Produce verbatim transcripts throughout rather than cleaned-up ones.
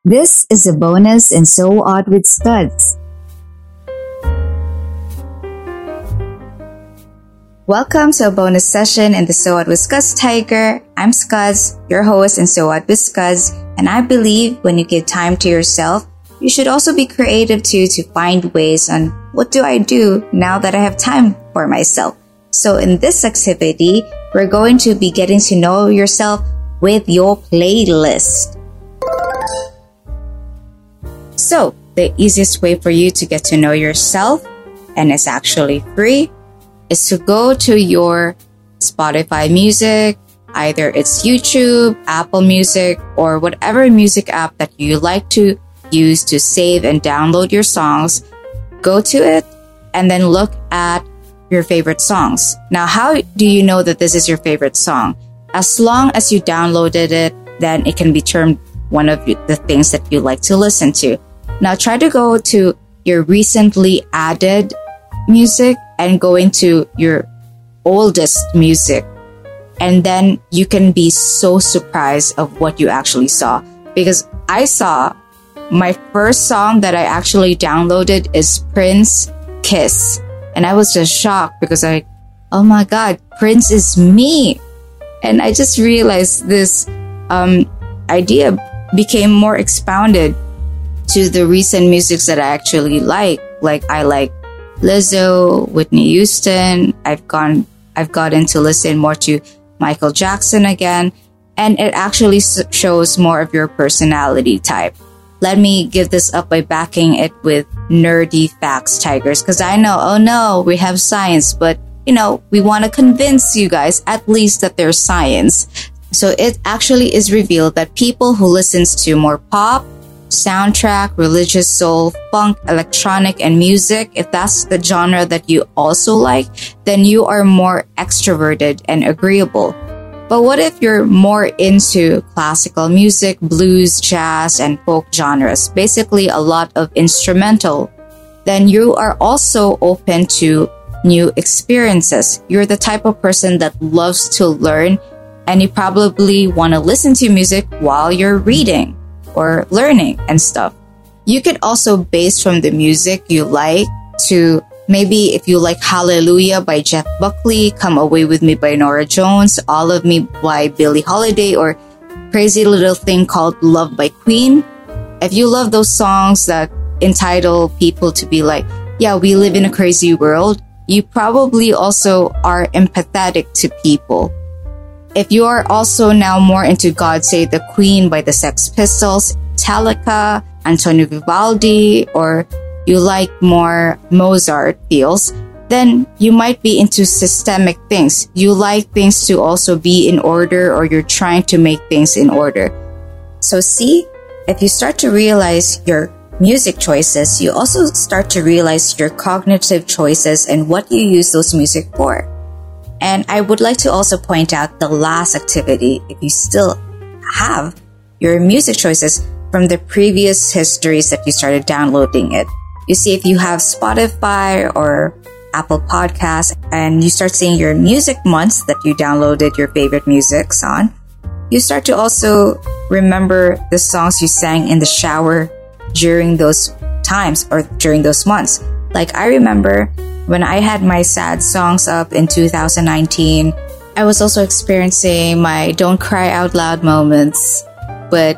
This is a bonus in So Odd with Scuds. Welcome to a bonus session in the So Odd with Scuds Tiger. I'm Scuds, your host in So Odd with Scuds, and I believe when you give time to yourself, you should also be creative too to find ways on what do I do now that I have time for myself. So in this activity, we're going to be getting to know yourself with your playlist. So, the easiest way for you to get to know yourself, and it's actually free, is to go to your Spotify music, either it's YouTube, Apple Music, or whatever music app that you like to use to save and download your songs. Go to it and then look at your favorite songs. Now, how do you know that this is your favorite song? As long as you downloaded it, then it can be termed one of the things that you like to listen to. Now try to go to your recently added music and go into your oldest music. And then you can be so surprised of what you actually saw. Because I saw my first song that I actually downloaded is Prince Kiss. And I was just shocked because I, oh my God, Prince is me. And I just realized this um, idea became more expounded to the recent musics that I actually like. Like I like Lizzo, Whitney Houston. I've gone, I've gotten to listen more to Michael Jackson again. And it actually shows more of your personality type. Let me give this up by backing it with nerdy facts, Tigers. Cause I know, oh no, we have science, but you know, we want to convince you guys at least that there's science. So it actually is revealed that people who listens to more pop, soundtrack, religious soul, funk, electronic, and music, if that's the genre that you also like, then you are more extroverted and agreeable. But what if you're more into classical music, blues, jazz, and folk genres, basically a lot of instrumental, then you are also open to new experiences. You're the type of person that loves to learn, and you probably want to listen to music while you're reading or learning and stuff. You could also base from the music you like to maybe if you like Hallelujah by Jeff Buckley, Come Away With Me by Norah Jones, All of Me by Billie Holiday, or Crazy Little Thing Called Love by Queen. If you love those songs that entitle people to be like, yeah, we live in a crazy world, you probably also are empathetic to people. If you are also now more into God Save the Queen by the Sex Pistols, Metallica, Antonio Vivaldi, or you like more Mozart feels, then you might be into systemic things. You like things to also be in order, or you're trying to make things in order. So see, if you start to realize your music choices, you also start to realize your cognitive choices and what you use those music for. And I would like to also point out the last activity, if you still have your music choices from the previous histories that you started downloading it. You see, if you have Spotify or Apple Podcasts and you start seeing your music months that you downloaded your favorite musics on, you start to also remember the songs you sang in the shower during those times or during those months. Like I remember when I had my sad songs up in two thousand nineteen, I was also experiencing my don't cry out loud moments, but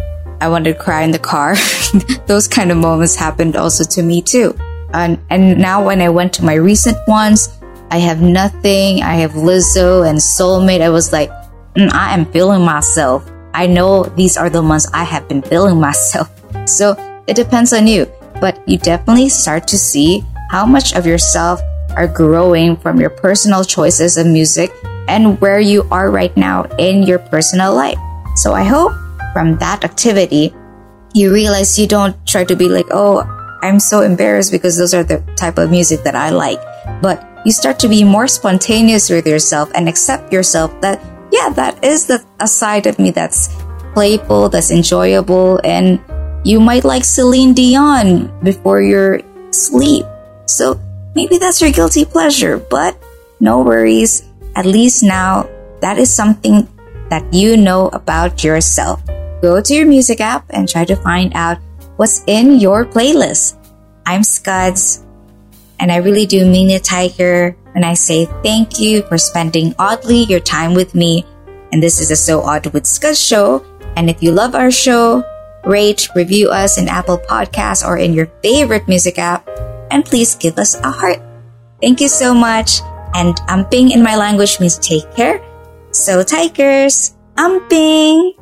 I wanted to cry in the car. Those kind of moments happened also to me too. And, and now when I went to my recent ones, I have Nothing, I have Lizzo and Soulmate. I was like, mm, I am feeling myself. I know these are the ones I have been feeling myself. So it depends on you, but you definitely start to see how much of yourself are growing from your personal choices of music and where you are right now in your personal life. So I hope from that activity, you realize you don't try to be like, oh, I'm so embarrassed because those are the type of music that I like. But you start to be more spontaneous with yourself and accept yourself that, yeah, that is the, a side of me that's playful, that's enjoyable, and you might like Celine Dion before your sleep. So maybe that's your guilty pleasure, but no worries. At least now that is something that you know about yourself. go to your music app and try to find out what's in your playlist. I'm Scuds, and I really do mean it, Tiger, when I say thank you for spending oddly your time with me. And this is a So Odd with Scuds show. And if you love our show, rate, review us in Apple Podcasts or in your favorite music app, and please give us a heart. Thank you so much. And amping in my language means take care. So, Tigers, amping!